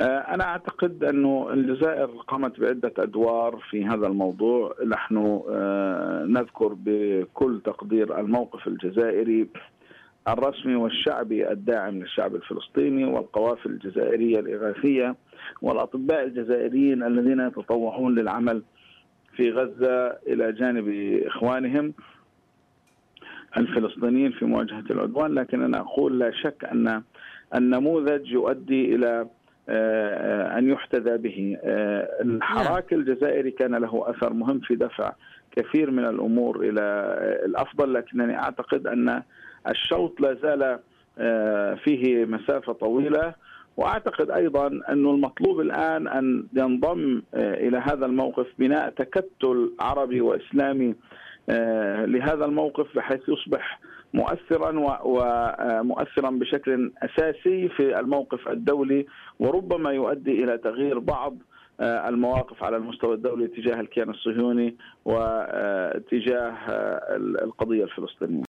أنا أعتقد أنه الجزائر قامت بعدة أدوار في هذا الموضوع. نحن نذكر بكل تقدير الموقف الجزائري الرسمي والشعبي الداعم للشعب الفلسطيني، والقوافل الجزائرية الإغاثية، والأطباء الجزائريين الذين يتطوعون للعمل في غزة إلى جانب إخوانهم الفلسطينيين في مواجهة العدوان. لكن أنا أقول لا شك أن النموذج يؤدي إلى أن يحتذى به. نعم. الحراك الجزائري كان له أثر مهم في دفع كثير من الأمور إلى الأفضل، لكنني أعتقد أن الشوط لا زال فيه مسافة طويلة. وأعتقد أيضا أن المطلوب الآن أن ينضم إلى هذا الموقف بناء تكتل عربي وإسلامي لهذا الموقف، بحيث يصبح مؤثرا ومؤثرا بشكل أساسي في الموقف الدولي، وربما يؤدي إلى تغيير بعض المواقف على المستوى الدولي تجاه الكيان الصهيوني وتجاه القضية الفلسطينية.